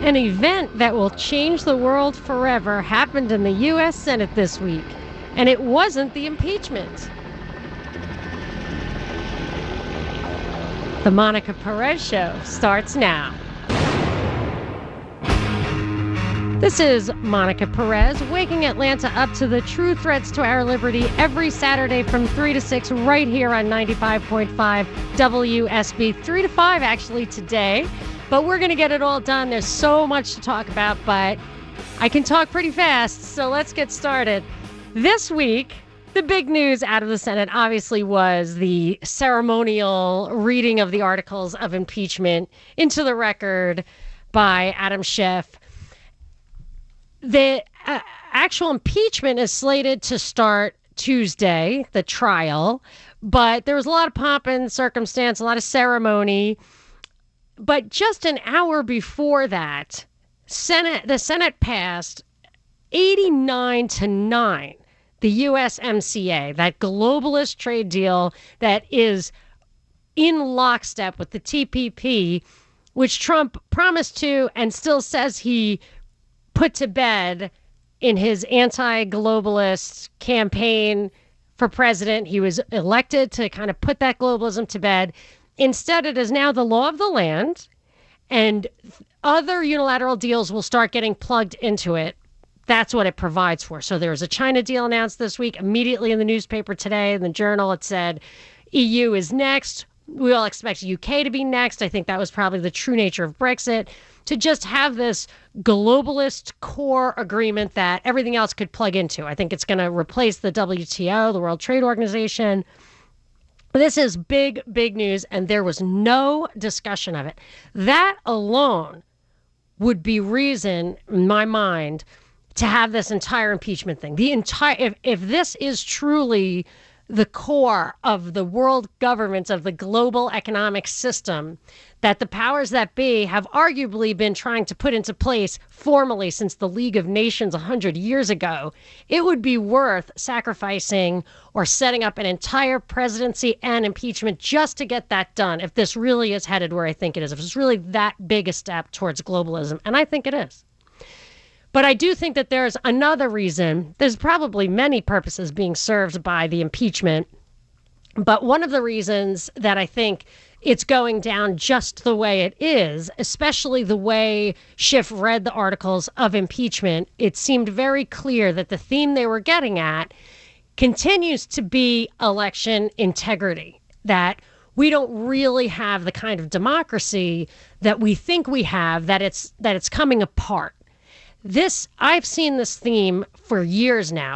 An event that will change the world forever happened in the U.S. Senate this week, and it wasn't the impeachment. The Monica Perez Show starts now. This is Monica Perez, waking Atlanta up to the true threats to our liberty every Saturday from 3 to 6 right here on 95.5 WSB. 3 to 5 actually today. But we're going to get it all done. There's so much to talk about, but I can talk pretty fast, so let's get started. This week, the big news out of the Senate obviously was the ceremonial reading of the articles of impeachment into the record by Adam Schiff. The actual impeachment is slated to start Tuesday, the trial, but there was a lot of pomp and circumstance, a lot of ceremony. But just an hour before that, the Senate passed 89-9, the USMCA, that globalist trade deal that is in lockstep with the TPP, which Trump promised to and still says he put to bed in his anti-globalist campaign for president. He was elected to kind of put that globalism to bed. Instead, it is now the law of the land, and other unilateral deals will start getting plugged into it. That's what it provides for. So there was a China deal announced this week. Immediately in the newspaper today, in the Journal, it said EU is next. We all expect UK to be next. I think that was probably the true nature of Brexit, to just have this globalist core agreement that everything else could plug into. I think it's going to replace the WTO, the World Trade Organization. This is big, big news, and there was no discussion of it. That alone would be reason, in my mind, to have this entire impeachment thing. If this is truly the core of the world governments of the global economic system that the powers that be have arguably been trying to put into place formally since the League of Nations 100 years ago, it would be worth sacrificing or setting up an entire presidency and impeachment just to get that done, if this really is headed where I think it is, if it's really that big a step towards globalism. And I think it is. But I do think that there's another reason. There's probably many purposes being served by the impeachment. But one of the reasons that I think it's going down just the way it is, especially the way Schiff read the articles of impeachment, it seemed very clear that the theme they were getting at continues to be election integrity, that we don't really have the kind of democracy that we think we have, that it's coming apart. I've seen this theme for years now.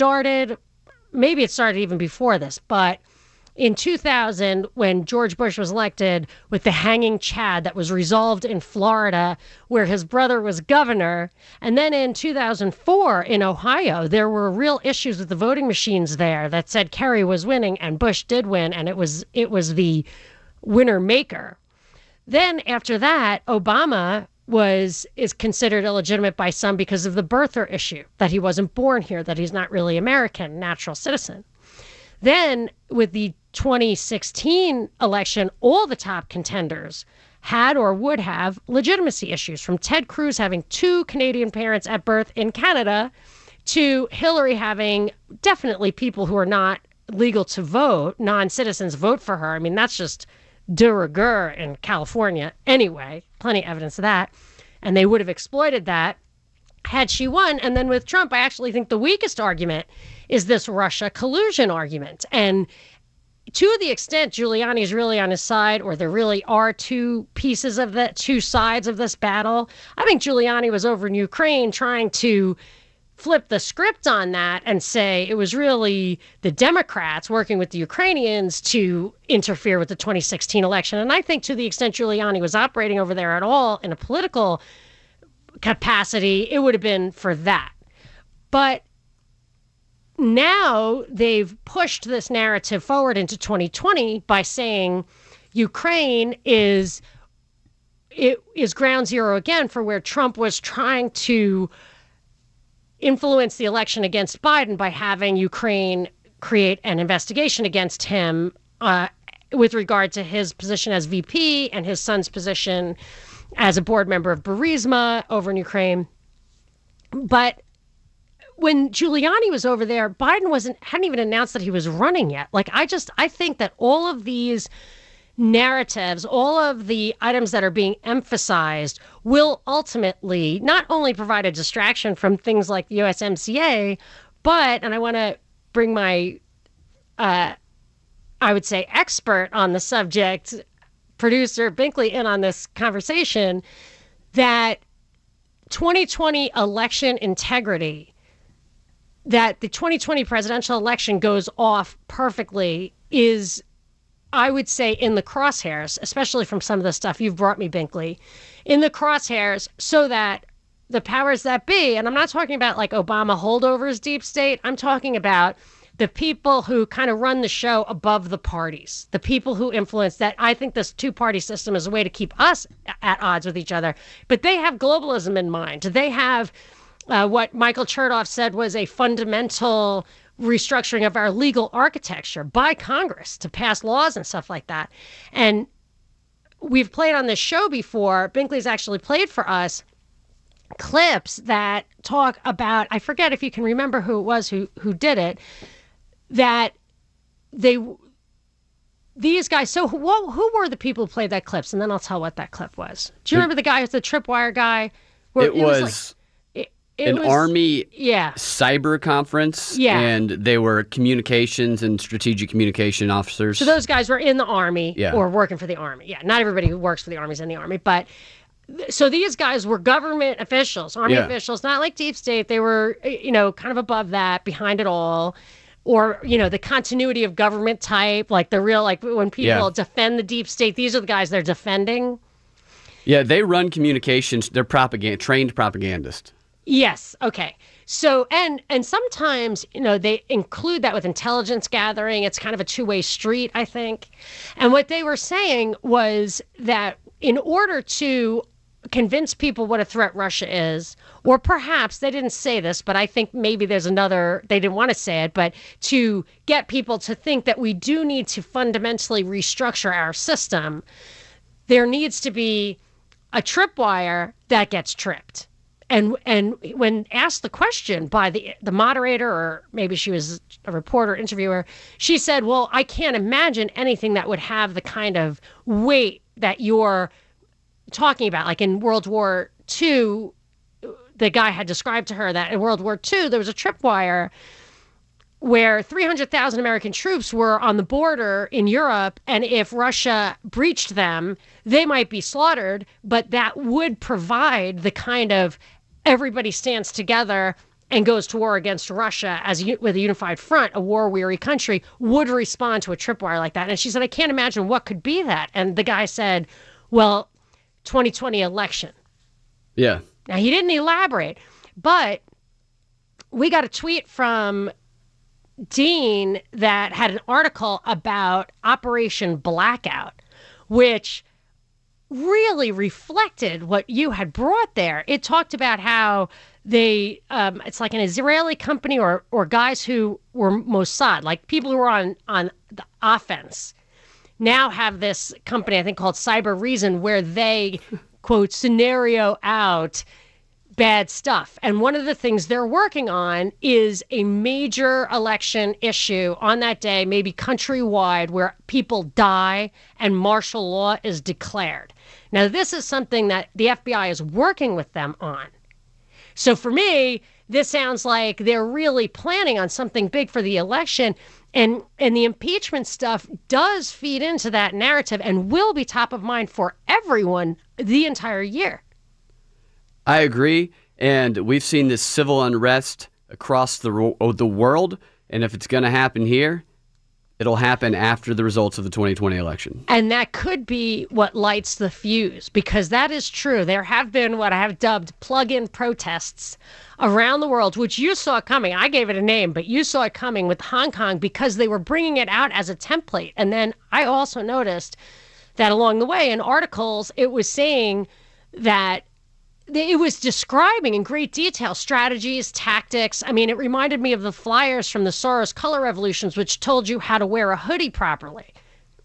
Maybe it started even before this, but in 2000, when George Bush was elected with the hanging Chad that was resolved in Florida, where his brother was governor, and then in 2004 in Ohio, there were real issues with the voting machines there that said Kerry was winning and Bush did win, and it was the winner maker. Then after that, Obama is considered illegitimate by some because of the birther issue, that he wasn't born here, that he's not really American, natural citizen. Then with the 2016 election, all the top contenders had or would have legitimacy issues, from Ted Cruz having 2 Canadian parents at birth in Canada to Hillary having definitely people who are not legal to vote, non-citizens, vote for her. I mean, that's just de rigueur in California anyway. Plenty of evidence of that. And they would have exploited that had she won. And then with Trump, I actually think the weakest argument is this Russia collusion argument. And to the extent Giuliani is really on his side, or there really are two sides of this battle, I think Giuliani was over in Ukraine trying to flip the script on that and say it was really the Democrats working with the Ukrainians to interfere with the 2016 election. And I think to the extent Giuliani was operating over there at all in a political capacity, it would have been for that. But now they've pushed this narrative forward into 2020 by saying Ukraine is ground zero again for where Trump was trying to influence the election against Biden by having Ukraine create an investigation against him with regard to his position as VP and his son's position as a board member of Burisma over in Ukraine. But when Giuliani was over there, Biden hadn't even announced that he was running yet. Like, I think that all of these narratives, all of the items that are being emphasized will ultimately not only provide a distraction from things like the USMCA, but, and I want to bring my, I would say, expert on the subject, producer Binkley, in on this conversation, that 2020 election integrity, that the 2020 presidential election goes off perfectly, is, I would say, in the crosshairs, especially from some of the stuff you've brought me, Binkley, in the crosshairs, so that the powers that be, and I'm not talking about like Obama holdovers, deep state, I'm talking about the people who kind of run the show above the parties, the people who influence that. I think this two-party system is a way to keep us at odds with each other, but they have globalism in mind. They have what Michael Chertoff said was a fundamental restructuring of our legal architecture by Congress to pass laws and stuff like that. And we've played on this show before, Binkley's actually played for us clips that talk about, I forget if you can remember who it was who did it, that these guys, so who were the people who played that clips? And then I'll tell what that clip was. Do you remember the guy who's the tripwire guy? It was an Army cyber conference, and they were communications and strategic communication officers. So those guys were in the Army or working for the Army. Yeah, not everybody who works for the Army is in the Army, but so these guys were government officials, Army officials, not like deep state. They were, kind of above that, behind it all. Or, the continuity of government type, like the real, like when people defend the deep state, these are the guys they're defending. Yeah, they run communications. They're trained propagandists. Yes. Okay. So, and sometimes, they include that with intelligence gathering. It's kind of a two-way street, I think. And what they were saying was that in order to convince people what a threat Russia is, or perhaps they didn't say this, but I think maybe there's another, they didn't want to say it, but to get people to think that we do need to fundamentally restructure our system, there needs to be a tripwire that gets tripped. And when asked the question by the moderator, or maybe she was a reporter, interviewer, she said, well, I can't imagine anything that would have the kind of weight that you're talking about. Like in World War II, the guy had described to her that in World War II, there was a tripwire where 300,000 American troops were on the border in Europe, and if Russia breached them, they might be slaughtered, but that would provide the kind of everybody stands together and goes to war against Russia with a unified front. A war-weary country would respond to a tripwire like that. And she said, I can't imagine what could be that. And the guy said, well, 2020 election. Yeah. Now, he didn't elaborate, but we got a tweet from Dean that had an article about Operation Blackout, which really reflected what you had brought there. It talked about how they, it's like an Israeli company or guys who were Mossad, like people who were on the offense, now have this company, I think called Cyber Reason, where they, quote, scenario out bad stuff. And one of the things they're working on is a major election issue on that day, maybe countrywide, where people die and martial law is declared. Now, this is something that the FBI is working with them on. So for me, this sounds like they're really planning on something big for the election. And the impeachment stuff does feed into that narrative and will be top of mind for everyone the entire year. I agree. And we've seen this civil unrest across the world. And if it's going to happen here, it'll happen after the results of the 2020 election. And that could be what lights the fuse, because that is true. There have been what I have dubbed plug-in protests around the world, which you saw coming. I gave it a name, but you saw it coming with Hong Kong because they were bringing it out as a template. And then I also noticed that along the way in articles, it was saying that it was describing in great detail strategies, tactics. I mean, it reminded me of the flyers from the Soros color revolutions, which told you how to wear a hoodie properly.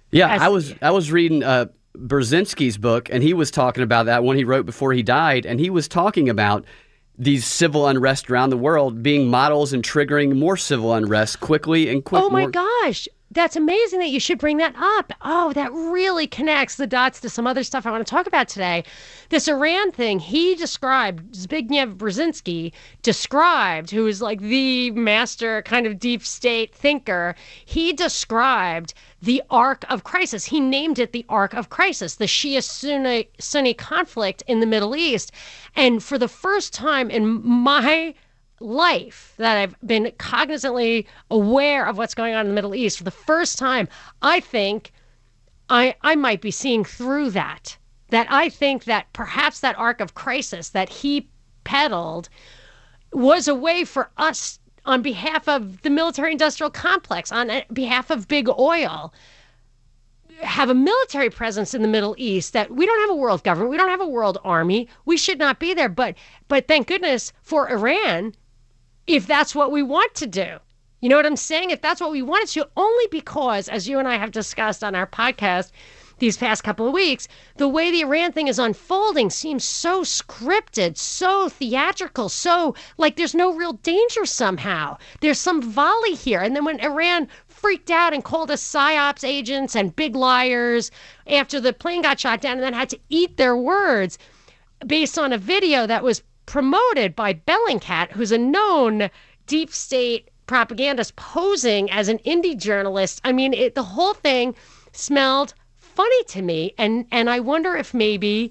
Yeah, I was reading Brzezinski's book, and he was talking about that one he wrote before he died, and he was talking about these civil unrest around the world being models and triggering more civil unrest quickly and quickly. Oh my gosh. That's amazing that you should bring that up. Oh, that really connects the dots to some other stuff I want to talk about today. This Iran thing, he described, Zbigniew Brzezinski described, who is like the master kind of deep state thinker, he described the arc of crisis. He named it the arc of crisis, the Shia-Sunni conflict in the Middle East. And for the first time in my life that I've been cognizantly aware of what's going on in the Middle East, for the first time, I think I might be seeing through that. That I think that perhaps that arc of crisis that he peddled was a way for us, on behalf of the military-industrial complex, on behalf of big oil, have a military presence in the Middle East, that we don't have a world government, we don't have a world army, we should not be there. But thank goodness for Iran, if that's what we want to do. You know what I'm saying? If that's what we wanted to, only because, as you and I have discussed on our podcast these past couple of weeks, the way the Iran thing is unfolding seems so scripted, so theatrical, so like there's no real danger somehow. There's some volley here. And then when Iran freaked out and called us psyops agents and big liars after the plane got shot down, and then had to eat their words based on a video that was promoted by Bellingcat, who's a known deep state propagandist posing as an indie journalist. I mean, the whole thing smelled funny to me, and I wonder if maybe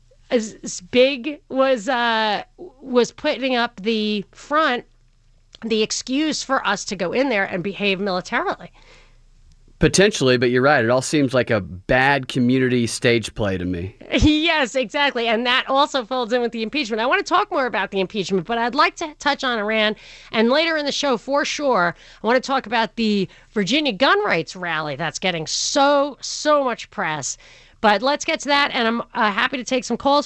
as Big was putting up the front, the excuse for us to go in there and behave militarily. Potentially, but you're right. It all seems like a bad community stage play to me. Yes, exactly. And that also folds in with the impeachment. I want to talk more about the impeachment, but I'd like to touch on Iran. And later in the show, for sure, I want to talk about the Virginia gun rights rally that's getting so much press. But let's get to that, and I'm happy to take some calls,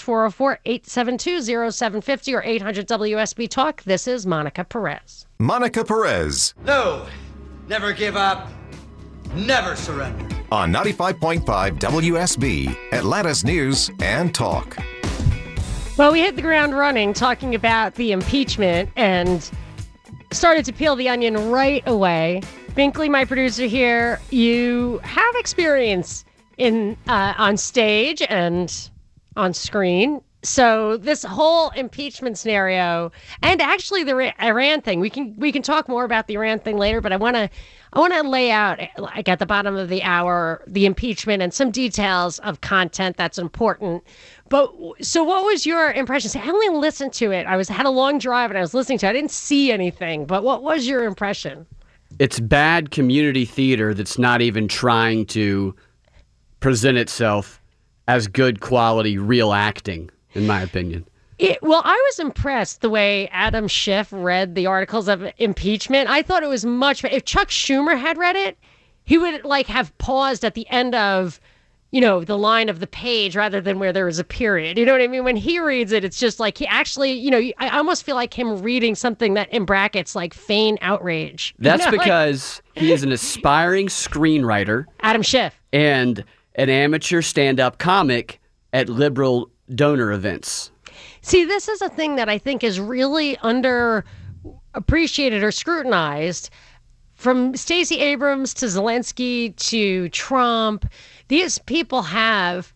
404-872-0750 or 800-WSB-TALK. This is Monica Perez. Monica Perez. No, never give up. Never surrender. On 95.5 WSB, Atlanta's News and Talk. Well, we hit the ground running talking about the impeachment and started to peel the onion right away. Binkley, my producer here, you have experience in on stage and on screen. So this whole impeachment scenario, and actually the Iran thing, we can talk more about the Iran thing later, but I want to lay out, like at the bottom of the hour, the impeachment and some details of content that's important. But so what was your impression? I only listened to it. I had a long drive and I was listening to it. I didn't see anything, but what was your impression? It's bad community theater that's not even trying to present itself as good quality real acting, in my opinion. Well, I was impressed the way Adam Schiff read the articles of impeachment. I thought it was much better. If Chuck Schumer had read it, he would have paused at the end of, the line of the page rather than where there was a period. You know what I mean? When he reads it, it's just like he actually, I almost feel like him reading something that in brackets like feign outrage. That's because he is an aspiring screenwriter. Adam Schiff. And an amateur stand-up comic at liberal donor events. See, this is a thing that I think is really underappreciated or scrutinized. From Stacey Abrams to Zelensky to Trump, these people have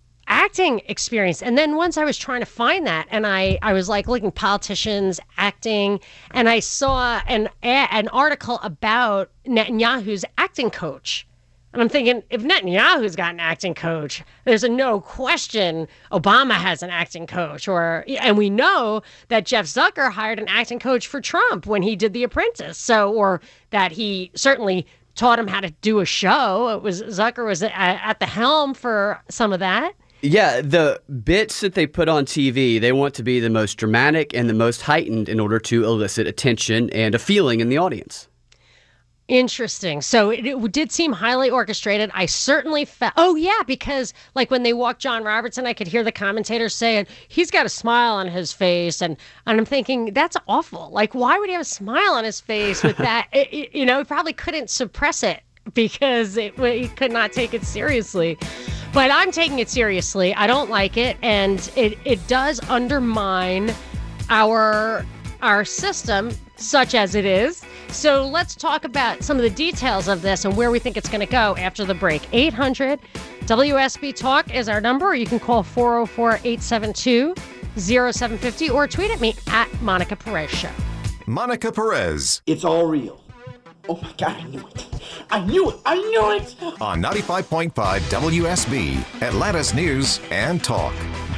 acting experience. And then once I was trying to find that, and I was like looking politicians acting, and I saw an article about Netanyahu's acting coach. And I'm thinking, if Netanyahu's got an acting coach, there's a no question Obama has an acting coach. And we know that Jeff Zucker hired an acting coach for Trump when he did The Apprentice. Or that he certainly taught him how to do a show. Zucker was at the helm for some of that. Yeah, the bits that they put on TV, they want to be the most dramatic and the most heightened in order to elicit attention and a feeling in the audience. Interesting. So it did seem highly orchestrated. I certainly felt, because like when they walked John Robertson, I could hear the commentators saying, he's got a smile on his face. And I'm thinking, that's awful. Like, why would he have a smile on his face with that? He probably couldn't suppress it because he could not take it seriously. But I'm taking it seriously. I don't like it, and it does undermine our system, such as it is. So let's talk about some of the details of this and where we think it's going to go after the break. 800 WSB Talk is our number, or you can call 404-872-0750 or tweet at me at Monica Perez Show. Monica Perez It's all real. Oh my God, I knew it. I knew it. I knew it. on 95.5 WSB, Atlanta's News and Talk.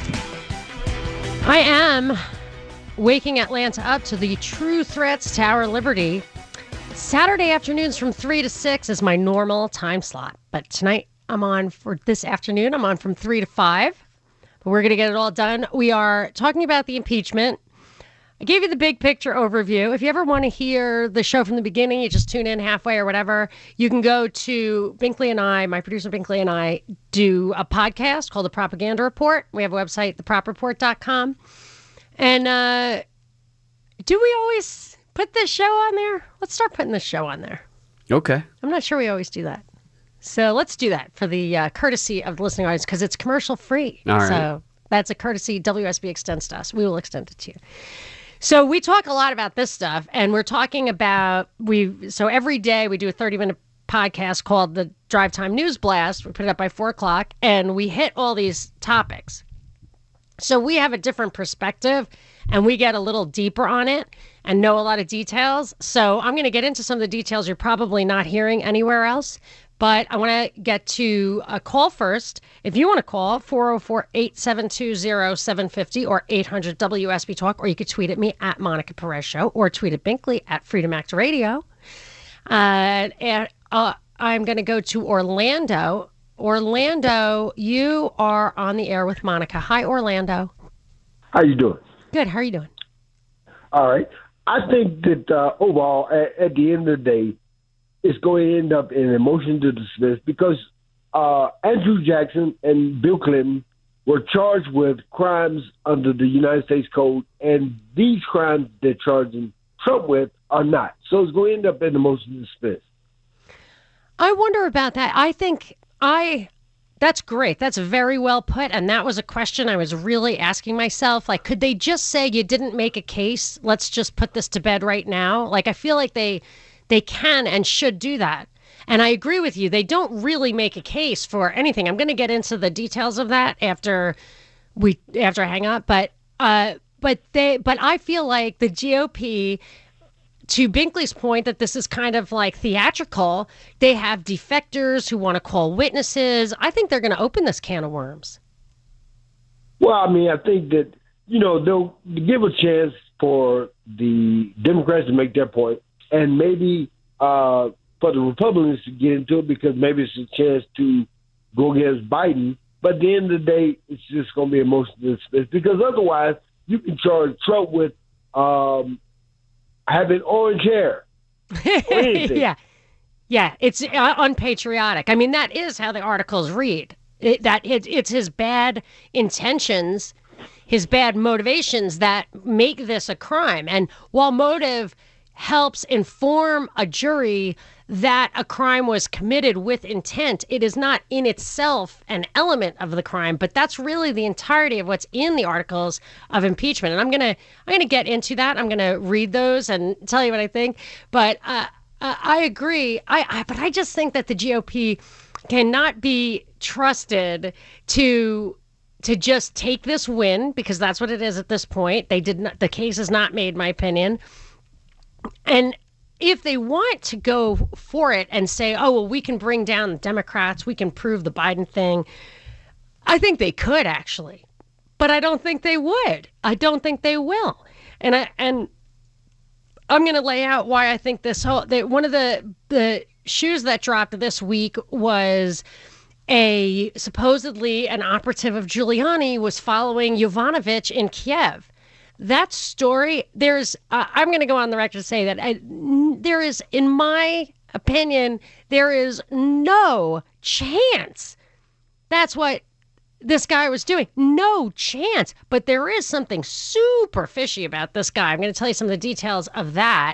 I am waking Atlanta up to the True Threats Tower Liberty. Saturday afternoons from 3 to 6 is my normal time slot. But tonight, this afternoon, I'm on from 3 to 5. But we're going to get it all done. We are talking about the impeachment. I gave you the big picture overview. If you ever want to hear the show from the beginning, you just tune in halfway or whatever, you can go to Binkley and I, my producer Binkley and I, do a podcast called The Propaganda Report. We have a website, thepropreport.com. And do we always put this show on there? Let's start putting this show on there. Okay. I'm not sure we always do that. So let's do that for the courtesy of the listening audience, because it's commercial free. All right. So that's a courtesy WSB extends to us. We will extend it to you. So we talk a lot about this stuff, and we're talking about, so every day we do a 30-minute podcast called the Drive Time News Blast. We put it up by 4 o'clock, and we hit all these topics. So we have a different perspective, and we get a little deeper on it and know a lot of details. So I'm going to get into some of the details you're probably not hearing anywhere else. But I want to get to a call first. If you want to call, 404-872-0750 or 800-WSB Talk, or you could tweet at me at Monica Perez Show, or tweet at Binkley at Freedom Act Radio. I'm going to go to Orlando. Orlando, you are on the air with Monica. Hi, Orlando. How you doing? Good. How are you doing? All right. I think that overall, at the end of the day, it's going to end up in a motion to dismiss because Andrew Jackson and Bill Clinton were charged with crimes under the United States Code, and these crimes they're charging Trump with are not. So it's going to end up in a motion to dismiss. I wonder about that. I think that's great. That's very well put. And that was a question I was really asking myself. Like, could they just say you didn't make a case? Let's just put this to bed right now. Like, I feel like they can and should do that. And I agree with you. They don't really make a case for anything. I'm going to get into the details of that after I hang up. But I feel like the GOP, to Binkley's point that this is kind of like theatrical, they have defectors who want to call witnesses. I think they're going to open this can of worms. Well, I mean, I think that, they'll give a chance for the Democrats to make their point, and maybe for the Republicans to get into it, because maybe it's a chance to go against Biden. But at the end of the day, it's just going to be a motion to dismiss, because otherwise you can charge Trump with having orange hair. Yeah, it's unpatriotic. I mean, that is how the articles read. It's his bad intentions, his bad motivations that make this a crime. And while motive helps inform a jury that a crime was committed with intent, it is not in itself an element of the crime. But that's really the entirety of what's in the articles of impeachment. And I'm gonna get into that. I'm gonna read those and tell you what I think. But I agree. But I just think that the GOP cannot be trusted to just take this win, because that's what it is at this point. The case is not made, in my opinion. And if they want to go for it and say, oh, well, we can bring down the Democrats, we can prove the Biden thing, I think they could, actually. But I don't think they would. I don't think they will. And I'm going to lay out why I think one of the shoes that dropped this week was supposedly an operative of Giuliani was following Yovanovitch in Kiev. That story, I'm going to go on the record to say that there is, in my opinion, there is no chance that's what this guy was doing. No chance. But there is something super fishy about this guy. I'm going to tell you some of the details of that.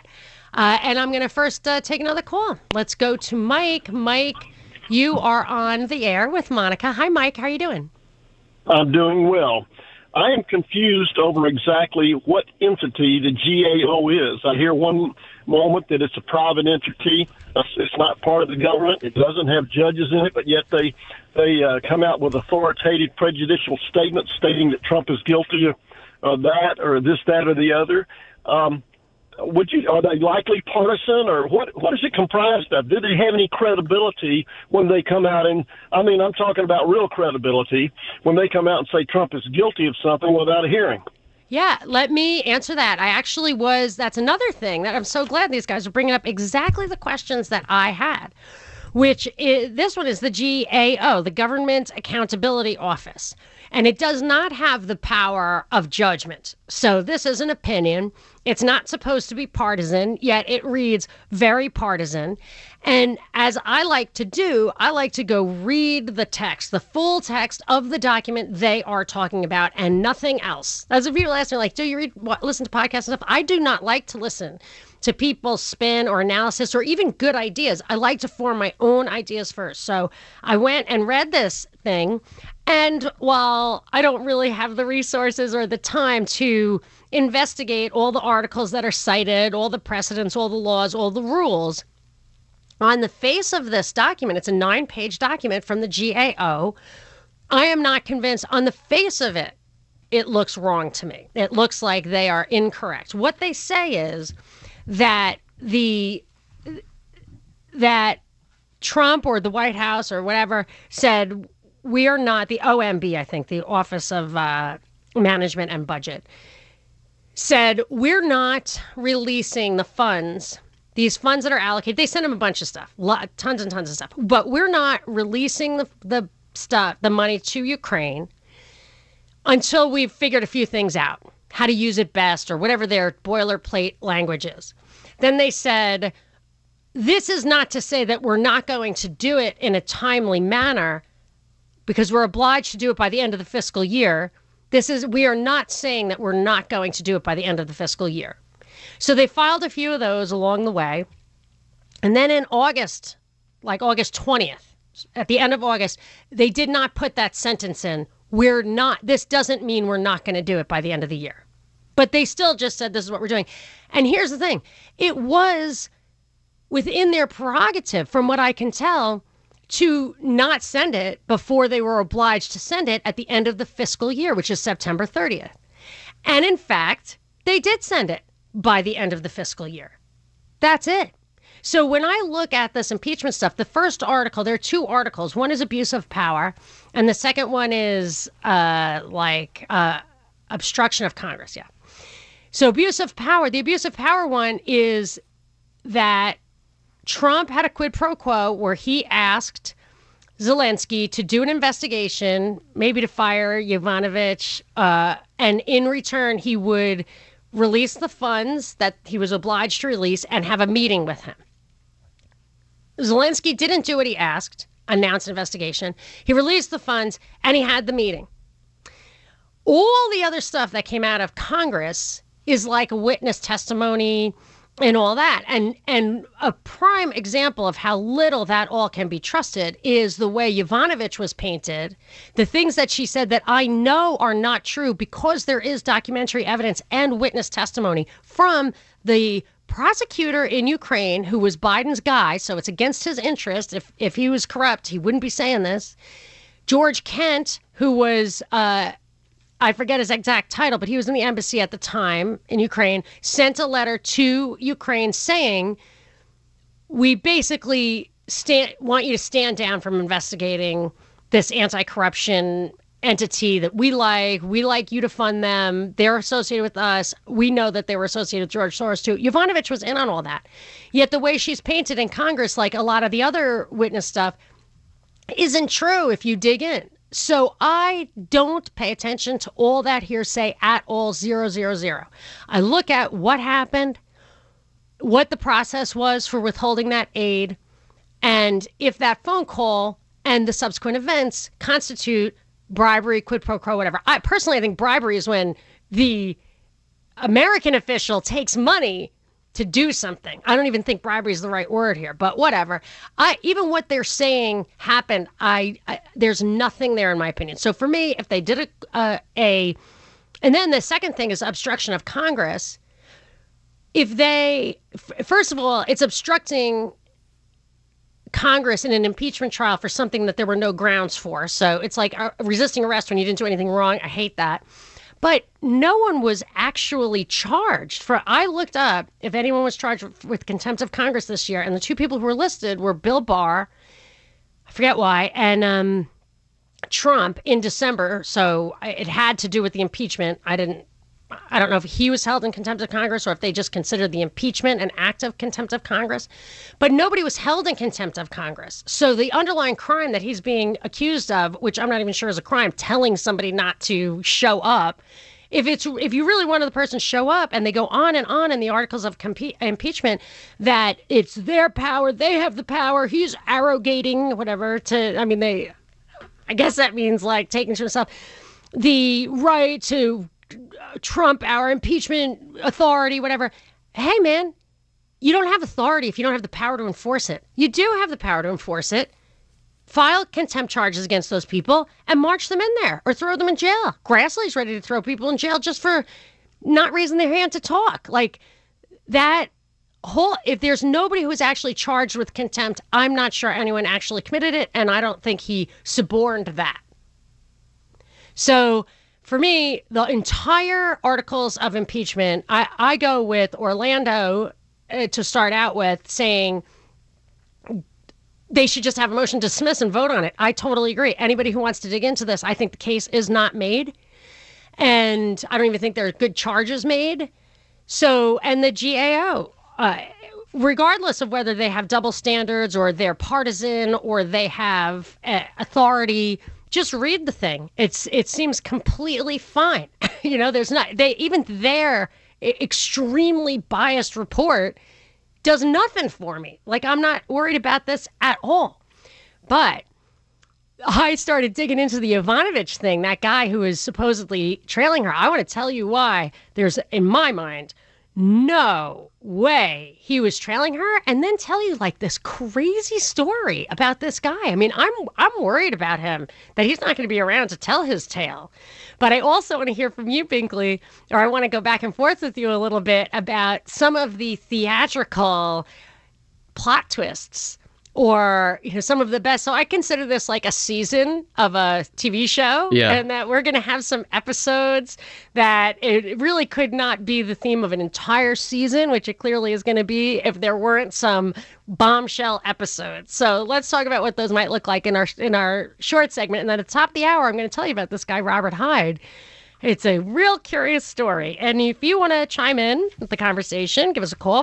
And I'm going to first take another call. Let's go to Mike. Mike, you are on the air with Monica. Hi, Mike. How are you doing? I'm doing well. I am confused over exactly what entity the GAO is. I hear one moment that it's a private entity. It's not part of the government. It doesn't have judges in it, but yet they come out with authoritative, prejudicial statements stating that Trump is guilty of that or this, that, or the other. Are they likely partisan, or what is it comprised of? Do they have any credibility when they come out and, I'm talking about real credibility, when they come out and say Trump is guilty of something without a hearing? Yeah, let me answer that. That's another thing that I'm so glad these guys are bringing up exactly the questions that I had, which is, this one is the GAO, the Government Accountability Office. And it does not have the power of judgment. So this is an opinion. It's not supposed to be partisan, yet it reads very partisan. And as I like to do, I like to go read the text, the full text of the document they are talking about, and nothing else. As if people ask me, like, do you listen to podcasts and stuff? I do not like to listen to people's spin or analysis or even good ideas. I like to form my own ideas first. So I went and read this thing. And while I don't really have the resources or the time to investigate all the articles that are cited, all the precedents, all the laws, all the rules, on the face of this document, it's a 9-page document from the GAO, I am not convinced. On the face of it, it looks wrong to me. It looks like they are incorrect. What they say is that that Trump or the White House or whatever said, we are not, the OMB, I think, the Office of Management and Budget, said, we're not releasing the funds, these funds that are allocated. They sent them a bunch of stuff, tons and tons of stuff, but we're not releasing the stuff, the money to Ukraine until we've figured a few things out, how to use it best or whatever their boilerplate language is. Then they said, this is not to say that we're not going to do it in a timely manner because we're obliged to do it by the end of the fiscal year. We are not saying that we're not going to do it by the end of the fiscal year. So they filed a few of those along the way. And then in August, like August 20th, at the end of August, they did not put that sentence in. This doesn't mean we're not going to do it by the end of the year. But they still just said this is what we're doing. And here's the thing. It was within their prerogative, from what I can tell, to not send it before they were obliged to send it at the end of the fiscal year, which is September 30th. And in fact, they did send it by the end of the fiscal year. That's it. So when I look at this impeachment stuff, the first article, there are two articles. One is abuse of power, and the second one is obstruction of Congress. Yeah. So abuse of power, the abuse of power one is that Trump had a quid pro quo where he asked Zelensky to do an investigation, maybe to fire Yovanovitch, and in return, he would release the funds that he was obliged to release and have a meeting with him. Zelensky didn't do what he asked, announce an investigation. He released the funds and he had the meeting. All the other stuff that came out of Congress is like a witness testimony and all that. And a prime example of how little that all can be trusted is the way Yovanovitch was painted. The things that she said that I know are not true because there is documentary evidence and witness testimony from the prosecutor in Ukraine who was Biden's guy. So it's against his interest. If he was corrupt, he wouldn't be saying this. George Kent, who was I forget his exact title, but he was in the embassy at the time in Ukraine, sent a letter to Ukraine saying, we basically want you to stand down from investigating this anti-corruption entity that we like you to fund them. They're associated with us. We know that they were associated with George Soros too. Yovanovitch was in on all that. Yet the way she's painted in Congress, like a lot of the other witness stuff, isn't true if you dig in. So I don't pay attention to all that hearsay at all, 000. I look at what happened, what the process was for withholding that aid, and if that phone call and the subsequent events constitute bribery, quid pro quo, whatever. I personally think bribery is when the American official takes money to do something. I don't even think bribery is the right word here, but whatever. Even what they're saying happened. There's nothing there in my opinion. So for me, if they did and then the second thing is obstruction of Congress. If first of all, it's obstructing Congress in an impeachment trial for something that there were no grounds for. So it's like resisting arrest when you didn't do anything wrong. I hate that. But no one was actually charged I looked up if anyone was charged with contempt of Congress this year, and the two people who were listed were Bill Barr, I forget why, and Trump in December. So it had to do with the impeachment. I don't know if he was held in contempt of Congress or if they just considered the impeachment an act of contempt of Congress. But nobody was held in contempt of Congress. So the underlying crime that he's being accused of, which I'm not even sure is a crime, telling somebody not to show up, if you really wanted the person to show up, and they go on in the articles of impeachment that it's their power, they have the power, he's arrogating, whatever, I guess that means like taking to himself the right to trump our impeachment authority, whatever. Hey, man, you don't have authority if you don't have the power to enforce it. You do have the power to enforce it. File contempt charges against those people and march them in there or throw them in jail. Grassley's ready to throw people in jail just for not raising their hand to talk. Like that whole, if there's nobody who is actually charged with contempt, I'm not sure anyone actually committed it, and I don't think he suborned that. So for me, the entire articles of impeachment, I go with Orlando to start out with, saying they should just have a motion to dismiss and vote on it. I totally agree. Anybody who wants to dig into this, I think the case is not made. And I don't even think there are good charges made. So, and the GAO, regardless of whether they have double standards or they're partisan or they have authority, just read the thing. It seems completely fine. There's not, even their extremely biased report does nothing for me. Like, I'm not worried about this at all. But I started digging into the Yovanovitch thing, that guy who is supposedly trailing her. I want to tell you why there's, in my mind, no way he was trailing her, and then tell you like this crazy story about this guy. I mean, I'm worried about him, that he's not going to be around to tell his tale. But I also want to hear from you, Binkley, or I want to go back and forth with you a little bit about some of the theatrical plot twists or some of the best. So I consider this like a season of a TV show, and that we're going to have some episodes that it really could not be the theme of an entire season, which it clearly is going to be if there weren't some bombshell episodes. So let's talk about what those might look like in our short segment. And then at the top of the hour, I'm going to tell you about this guy, Robert Hyde. It's a real curious story. And if you want to chime in with the conversation, give us a call,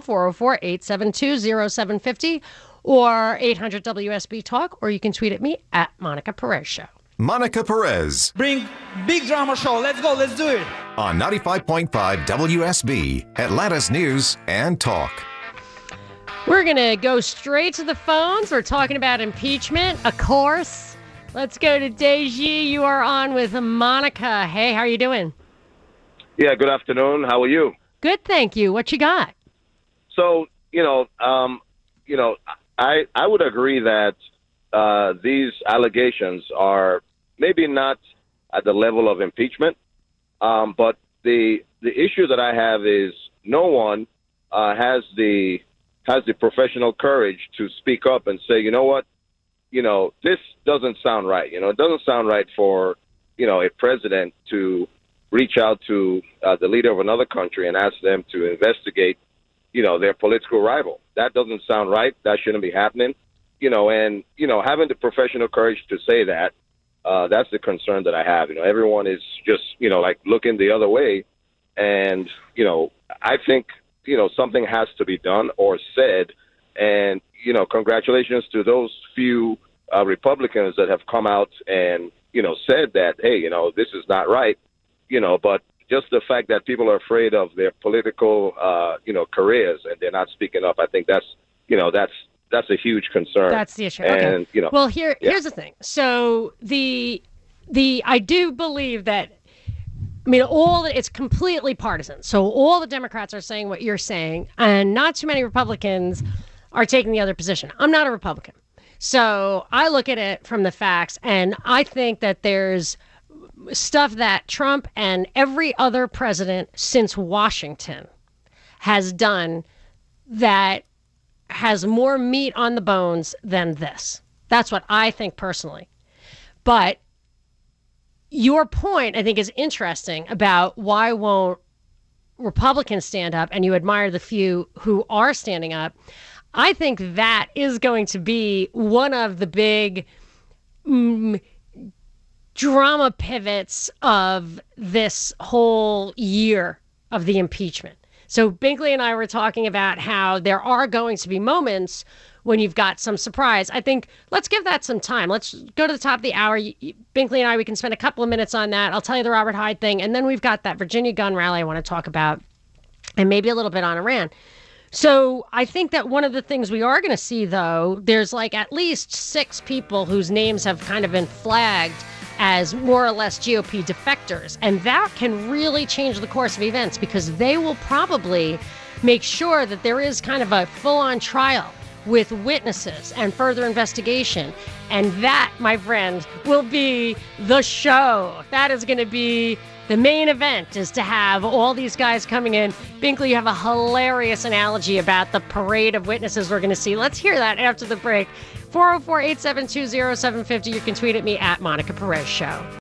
404-872-0750 or 800-WSB Talk, or you can tweet at me at Monica Perez Show. Monica Perez. Bring big drama show. Let's go. Let's do it. On 95.5 WSB, Atlanta's News and Talk. We're going to go straight to the phones. We're talking about impeachment, of course. Let's go to Deji. You are on with Monica. Hey, how are you doing? Yeah, good afternoon. How are you? Good, thank you. What you got? So, I would agree that these allegations are maybe not at the level of impeachment, but the issue that I have is no one has the professional courage to speak up and say, you know what, this doesn't sound right. It doesn't sound right for a president to reach out to the leader of another country and ask them to investigate their political rival. That doesn't sound right. That shouldn't be happening. Having the professional courage to say that, that's the concern that I have. Everyone is just, like looking the other way. And, I think, something has to be done or said. And, congratulations to those few Republicans that have come out and, said that, hey, this is not right, but just the fact that people are afraid of their political, careers and they're not speaking up, I think that's a huge concern. That's the issue. Okay. And, well, here's the thing. So I do believe that I mean, it's completely partisan. So all the Democrats are saying what you're saying, and not too many Republicans are taking the other position. I'm not a Republican. So I look at it from the facts, and I think that there's stuff that Trump and every other president since Washington has done that has more meat on the bones than this. That's what I think personally. But your point, I think, is interesting about why won't Republicans stand up, and you admire the few who are standing up. I think that is going to be one of the big drama pivots of this whole year of the impeachment. So Binkley and I were talking about how there are going to be moments when you've got some surprise. I think let's give that some time. Let's go to the top of the hour. Binkley and I, we can spend a couple of minutes on that. I'll tell you the Robert Hyde thing. And then we've got that Virginia gun rally I want to talk about, and maybe a little bit on Iran. So I think that one of the things we are going to see, though, there's like at least 6 people whose names have kind of been flagged as more or less GOP defectors. And that can really change the course of events, because they will probably make sure that there is kind of a full-on trial with witnesses and further investigation. And that, my friend, will be the show. That is going to be the main event, is to have all these guys coming in. Binkley, you have a hilarious analogy about the parade of witnesses we're going to see. Let's hear that after the break. 404-872-0750. You can tweet at me at Monica Perez Show.